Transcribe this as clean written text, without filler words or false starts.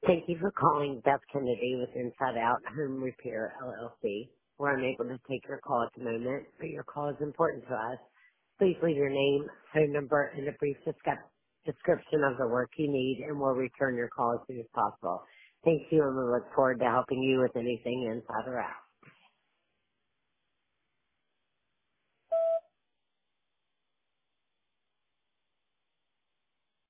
Thank you for calling Beth Kennedy with Inside Out Home Repair LLC. We're unable to take your call at the moment, but your call is important to us. Please leave your name, phone number, and a brief description of the work you need, and we'll return your call as soon as possible. Thank you, and we look forward to helping you with anything inside or out.